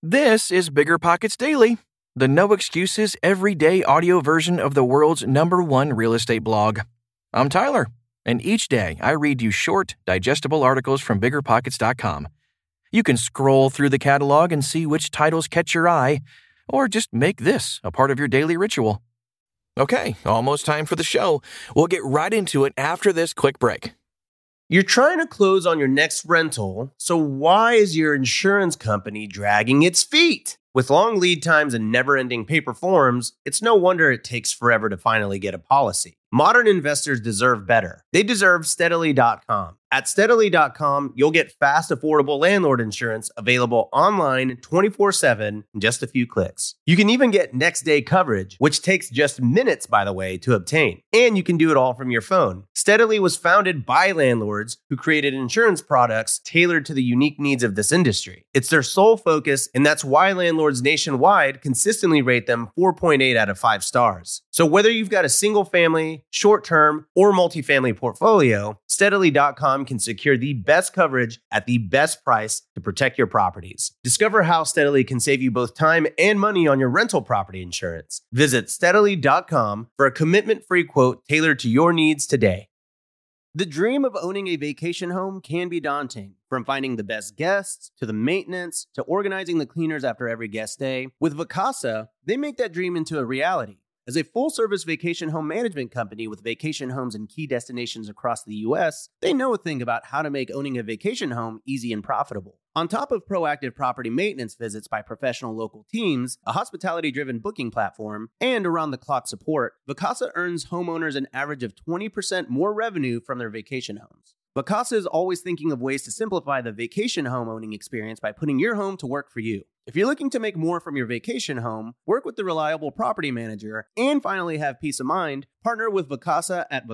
This is Bigger Pockets Daily, the no excuses everyday audio version of the world's #1 real estate blog. I'm Tyler, and each day I read you short, digestible articles from BiggerPockets.com. You can scroll through the catalog and see which titles catch your eye, or just make this a part of your daily ritual. Okay, almost time for the show. We'll get right into it after this quick break. You're trying to close on your next rental, so why is your insurance company dragging its feet? With long lead times and never-ending paper forms, it's no wonder it takes forever to finally get a policy. Modern investors deserve better. They deserve Steadily.com. At Steadily.com, you'll get fast, affordable landlord insurance available online 24/7 in just a few clicks. You can even get next-day coverage, which takes just minutes, by the way, to obtain. And you can do it all from your phone. Steadily was founded by landlords who created insurance products tailored to the unique needs of this industry. It's their sole focus, and that's why landlords nationwide consistently rate them 4.8 out of 5 stars. So whether you've got a single-family, short-term, or multifamily portfolio, Steadily.com can secure the best coverage at the best price to protect your properties. Discover how Steadily can save you both time and money on your rental property insurance. Visit Steadily.com for a commitment-free quote tailored to your needs today. The dream of owning a vacation home can be daunting. From finding the best guests, to the maintenance, to organizing the cleaners after every guest stay, with Vacasa, they make that dream into a reality. As a full-service vacation home management company with vacation homes in key destinations across the U.S., they know a thing about how to make owning a vacation home easy and profitable. On top of proactive property maintenance visits by professional local teams, a hospitality-driven booking platform, and around-the-clock support, Vacasa earns homeowners an average of 20% more revenue from their vacation homes. Vacasa is always thinking of ways to simplify the vacation home owning experience by putting your home to work for you. If you're looking to make more from your vacation home, work with the reliable property manager, and finally have peace of mind, partner with Vacasa at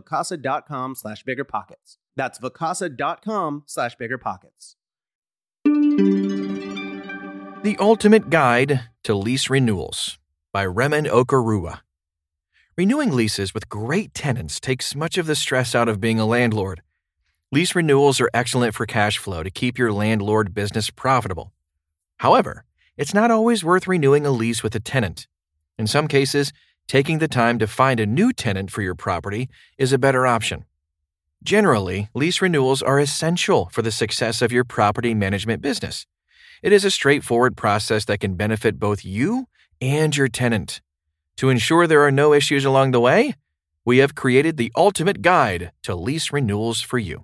vacasa.com/biggerpockets. That's vacasa.com/biggerpockets. The Ultimate Guide to Lease Renewals by Remen Okarua. Renewing leases with great tenants takes much of the stress out of being a landlord. Lease renewals are excellent for cash flow to keep your landlord business profitable. However, it's not always worth renewing a lease with a tenant. In some cases, taking the time to find a new tenant for your property is a better option. Generally, lease renewals are essential for the success of your property management business. It is a straightforward process that can benefit both you and your tenant. To ensure there are no issues along the way, we have created the ultimate guide to lease renewals for you.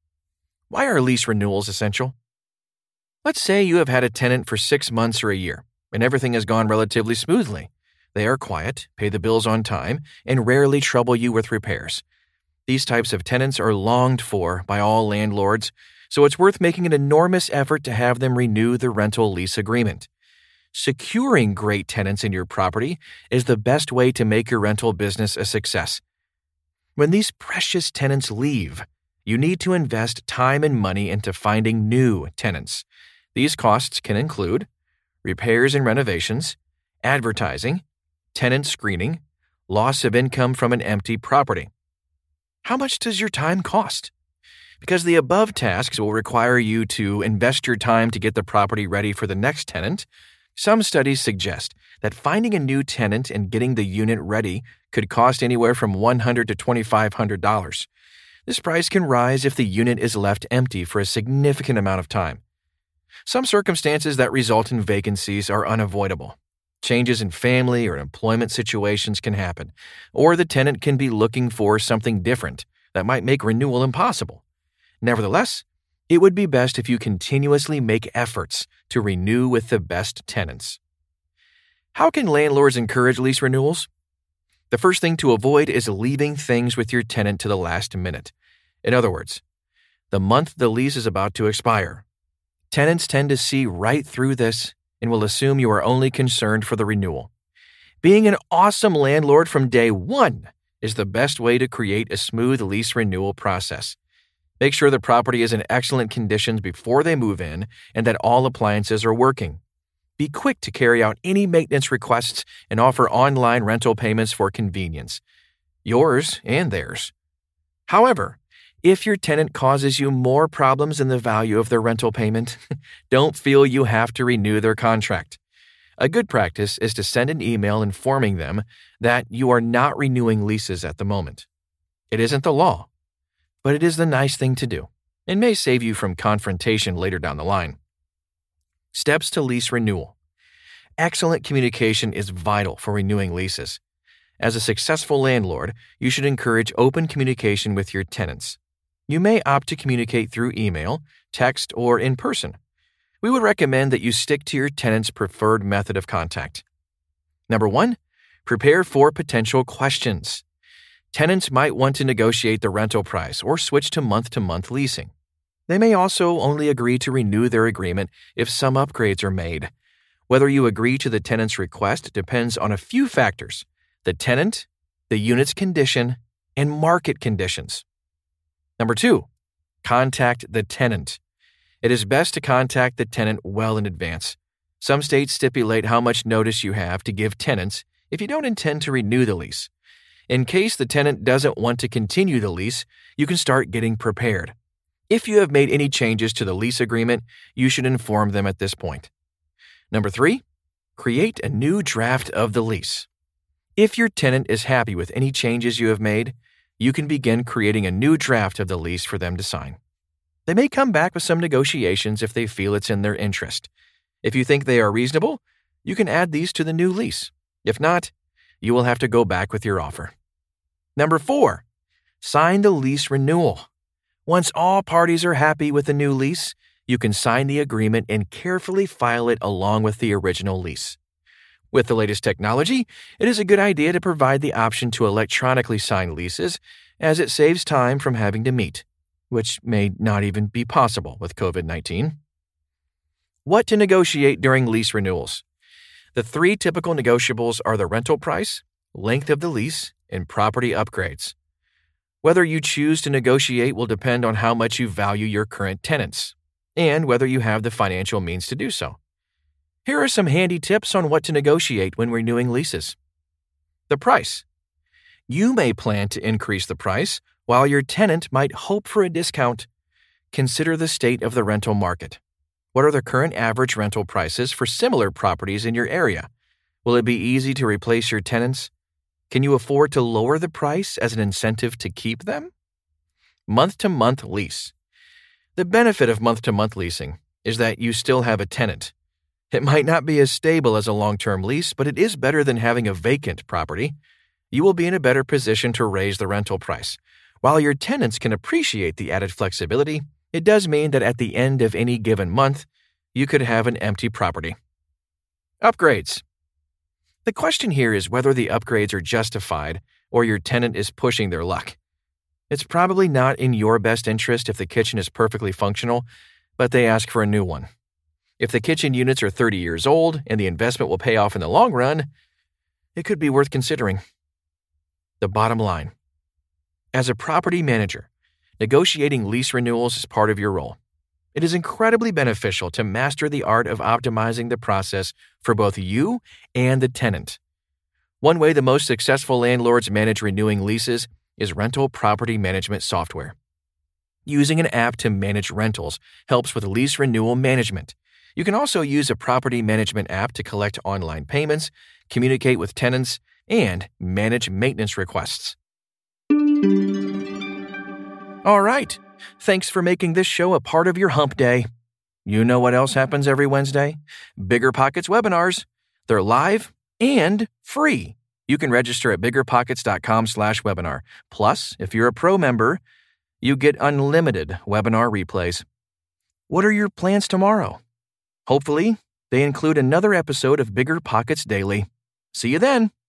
Why are lease renewals essential? Let's say you have had a tenant for 6 months or a year, and everything has gone relatively smoothly. They are quiet, pay the bills on time, and rarely trouble you with repairs. These types of tenants are longed for by all landlords, so it's worth making an enormous effort to have them renew the rental lease agreement. Securing great tenants in your property is the best way to make your rental business a success. When these precious tenants leave, you need to invest time and money into finding new tenants. These costs can include repairs and renovations, advertising, tenant screening, loss of income from an empty property. How much does your time cost? Because the above tasks will require you to invest your time to get the property ready for the next tenant, some studies suggest that finding a new tenant and getting the unit ready could cost anywhere from $100 to $2,500. This price can rise if the unit is left empty for a significant amount of time. Some circumstances that result in vacancies are unavoidable. Changes in family or employment situations can happen, or the tenant can be looking for something different that might make renewal impossible. Nevertheless, it would be best if you continuously make efforts to renew with the best tenants. How can landlords encourage lease renewals? The first thing to avoid is leaving things with your tenant to the last minute. In other words, the month the lease is about to expire. Tenants tend to see right through this and will assume you are only concerned for the renewal. Being an awesome landlord from day one is the best way to create a smooth lease renewal process. Make sure the property is in excellent conditions before they move in and that all appliances are working. Be quick to carry out any maintenance requests and offer online rental payments for convenience, yours and theirs. However, If your tenant causes you more problems than the value of their rental payment, don't feel you have to renew their contract. A good practice is to send an email informing them that you are not renewing leases at the moment. It isn't the law, but it is the nice thing to do and may save you from confrontation later down the line. Steps to lease renewal. Excellent communication is vital for renewing leases. As a successful landlord, you should encourage open communication with your tenants. You may opt to communicate through email, text, or in person. We would recommend that you stick to your tenant's preferred method of contact. Number 1, prepare for potential questions. Tenants might want to negotiate the rental price or switch to month-to-month leasing. They may also only agree to renew their agreement if some upgrades are made. Whether you agree to the tenant's request depends on a few factors: the tenant, the unit's condition, and market conditions. Number 2, contact the tenant. It is best to contact the tenant well in advance. Some states stipulate how much notice you have to give tenants if you don't intend to renew the lease. In case the tenant doesn't want to continue the lease, you can start getting prepared. If you have made any changes to the lease agreement, you should inform them at this point. Number 3, create a new draft of the lease. If your tenant is happy with any changes you have made, you can begin creating a new draft of the lease for them to sign. They may come back with some negotiations if they feel it's in their interest. If you think they are reasonable, you can add these to the new lease. If not, you will have to go back with your offer. Number 4, sign the lease renewal. Once all parties are happy with the new lease, you can sign the agreement and carefully file it along with the original lease. With the latest technology, it is a good idea to provide the option to electronically sign leases, as it saves time from having to meet, which may not even be possible with COVID-19. What to negotiate during lease renewals? The 3 typical negotiables are the rental price, length of the lease, and property upgrades. Whether you choose to negotiate will depend on how much you value your current tenants, and whether you have the financial means to do so. Here are some handy tips on what to negotiate when renewing leases. The price. You may plan to increase the price, while your tenant might hope for a discount. Consider the state of the rental market. What are the current average rental prices for similar properties in your area? Will it be easy to replace your tenants? Can you afford to lower the price as an incentive to keep them? Month-to-month lease. The benefit of month-to-month leasing is that you still have a tenant. It might not be as stable as a long-term lease, but it is better than having a vacant property. You will be in a better position to raise the rental price. While your tenants can appreciate the added flexibility, it does mean that at the end of any given month, you could have an empty property. Upgrades. The question here is whether the upgrades are justified or your tenant is pushing their luck. It's probably not in your best interest if the kitchen is perfectly functional, but they ask for a new one. If the kitchen units are 30 years old and the investment will pay off in the long run, it could be worth considering. The bottom line. As a property manager, negotiating lease renewals is part of your role. It is incredibly beneficial to master the art of optimizing the process for both you and the tenant. One way the most successful landlords manage renewing leases is rental property management software. Using an app to manage rentals helps with lease renewal management. You can also use a property management app to collect online payments, communicate with tenants, and manage maintenance requests. All right. Thanks for making this show a part of your hump day. You know what else happens every Wednesday? BiggerPockets webinars. They're live and free. You can register at biggerpockets.com/webinar. Plus, if you're a pro member, you get unlimited webinar replays. What are your plans tomorrow? Hopefully, they include another episode of Bigger Pockets Daily. See you then.